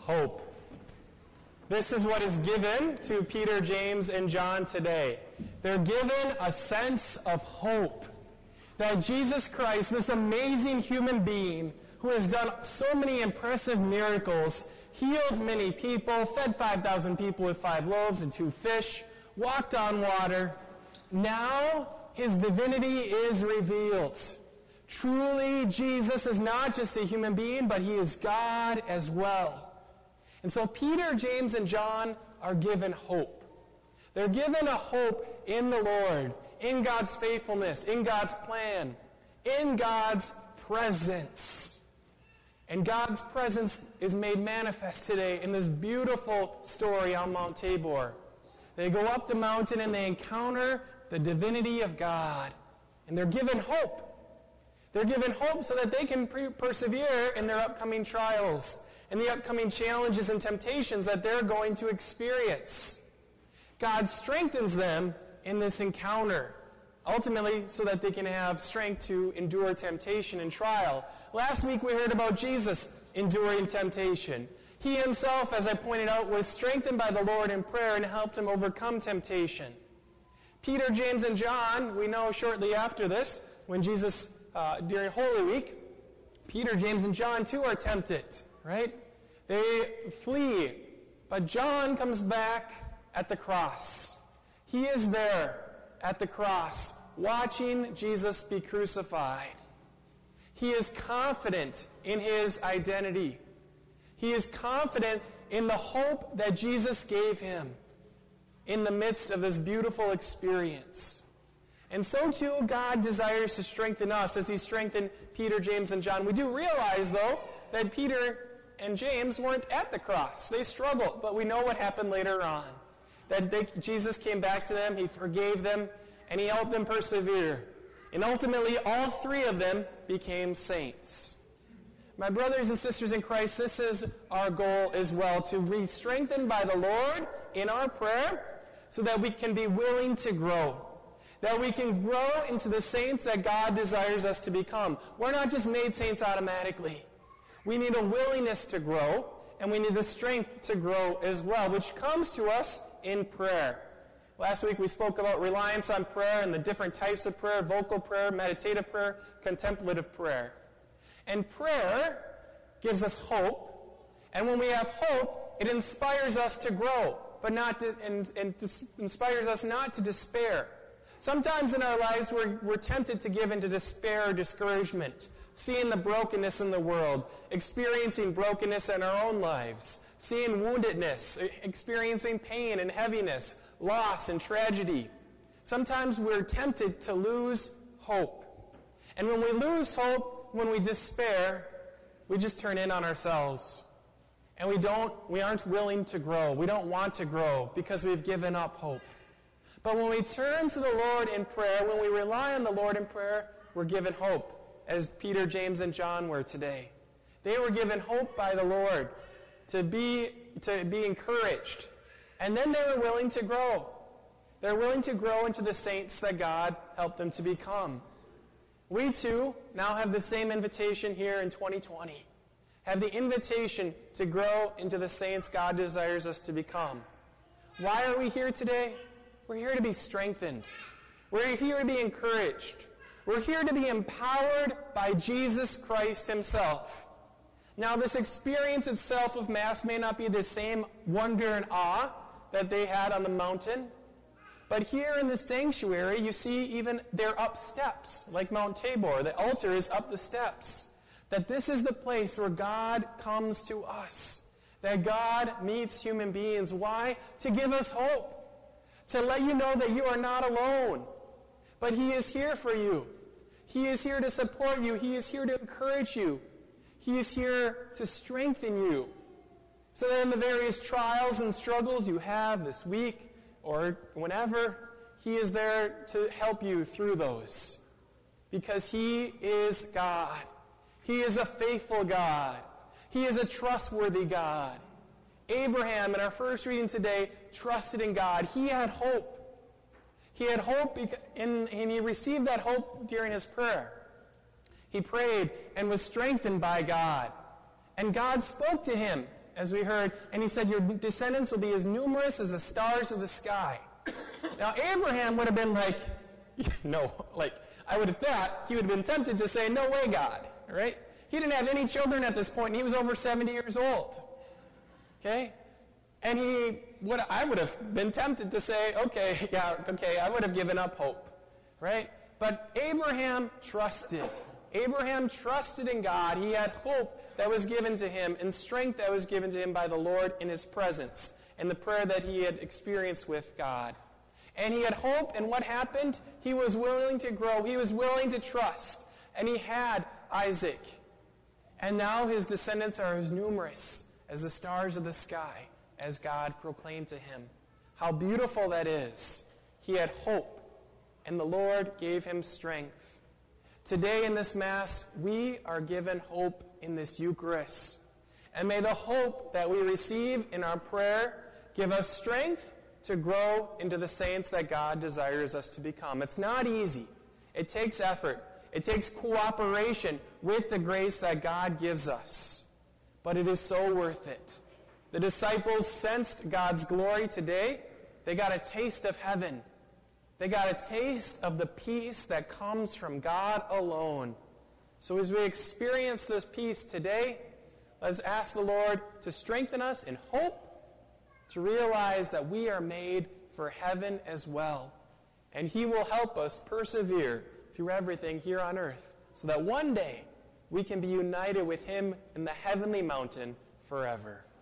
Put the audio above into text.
hope. This is what is given to Peter, James, and John today. They're given a sense of hope that Jesus Christ, this amazing human being who has done so many impressive miracles, healed many people, fed 5,000 people with 5 loaves and 2 fish, walked on water. Now his divinity is revealed. Truly, Jesus is not just a human being, but he is God as well. And so Peter, James, and John are given hope. They're given a hope in the Lord, in God's faithfulness, in God's plan, in God's presence. And God's presence is made manifest today in this beautiful story on Mount Tabor. They go up the mountain and they encounter the divinity of God. And they're given hope. They're given hope so that they can persevere in their upcoming trials and the upcoming challenges and temptations that they're going to experience. God strengthens them in this encounter, ultimately so that they can have strength to endure temptation and trial. Last week we heard about Jesus enduring temptation. He himself, as I pointed out, was strengthened by the Lord in prayer and helped him overcome temptation. Peter, James, and John, we know shortly after this, when Jesus, during Holy Week, Peter, James, and John too are tempted, right? They flee. But John comes back at the cross. He is there at the cross, watching Jesus be crucified. He is confident in his identity. He is confident in the hope that Jesus gave him in the midst of this beautiful experience. And so too, God desires to strengthen us as he strengthened Peter, James, and John. We do realize, though, that Peter and James weren't at the cross. They struggled, but we know what happened later on. That Jesus came back to them, he forgave them, and he helped them persevere. And ultimately, all 3 of them became saints. My brothers and sisters in Christ, this is our goal as well, to be strengthened by the Lord in our prayer so that we can be willing to grow. That we can grow into the saints that God desires us to become. We're not just made saints automatically. We need a willingness to grow, and we need the strength to grow as well, which comes to us in prayer. Last week we spoke about reliance on prayer and the different types of prayer: vocal prayer, meditative prayer, contemplative prayer. And prayer gives us hope, and when we have hope, it inspires us to grow, but inspires us not to despair. Sometimes in our lives we're tempted to give into despair or discouragement, seeing the brokenness in the world, experiencing brokenness in our own lives, seeing woundedness, experiencing pain and heaviness, loss and tragedy. Sometimes we're tempted to lose hope. And when we lose hope, when we despair, we just turn in on ourselves. And we aren't willing to grow. We don't want to grow because we've given up hope. But when we turn to the Lord in prayer, when we rely on the Lord in prayer, we're given hope, as Peter, James, and John were today. They were given hope by the Lord to be encouraged. And then they were willing to grow. They're willing to grow into the saints that God helped them to become. We too now have the same invitation here in 2020. Have the invitation to grow into the saints God desires us to become. Why are we here today? We're here to be strengthened. We're here to be encouraged. We're here to be empowered by Jesus Christ himself. Now, this experience itself of Mass may not be the same wonder and awe that they had on the mountain, but here in the sanctuary, you see even they're up steps, like Mount Tabor. The altar is up the steps. That this is the place where God comes to us. That God meets human beings. Why? To give us hope. To let you know that you are not alone. But he is here for you. He is here to support you. He is here to encourage you. He is here to strengthen you. So that in the various trials and struggles you have this week or whenever, he is there to help you through those. Because he is God. He is a faithful God. He is a trustworthy God. Abraham, in our first reading today, trusted in God. He had hope. He had hope, and he received that hope during his prayer. He prayed and was strengthened by God. And God spoke to him as we heard, and he said, your descendants will be as numerous as the stars of the sky. Now, Abraham would have been like, no, like, I would have thought he would have been tempted to say, no way, God, right? He didn't have any children at this point, and he was over 70 years old, okay? And I would have been tempted to say, okay, I would have given up hope, right? But Abraham trusted. Abraham trusted in God. He had hope that was given to him and strength that was given to him by the Lord in his presence and the prayer that he had experienced with God. And he had hope, and what happened? He was willing to grow. He was willing to trust. And he had Isaac. And now his descendants are as numerous as the stars of the sky, as God proclaimed to him. How beautiful that is. He had hope, and the Lord gave him strength. Today in this Mass, we are given hope in this Eucharist. And may the hope that we receive in our prayer give us strength to grow into the saints that God desires us to become. It's not easy. It takes effort. It takes cooperation with the grace that God gives us. But it is so worth it. The disciples sensed God's glory today. They got a taste of heaven. They got a taste of the peace that comes from God alone. So as we experience this peace today, let's ask the Lord to strengthen us in hope, to realize that we are made for heaven as well. And He will help us persevere through everything here on earth, so that one day we can be united with Him in the heavenly mountain forever.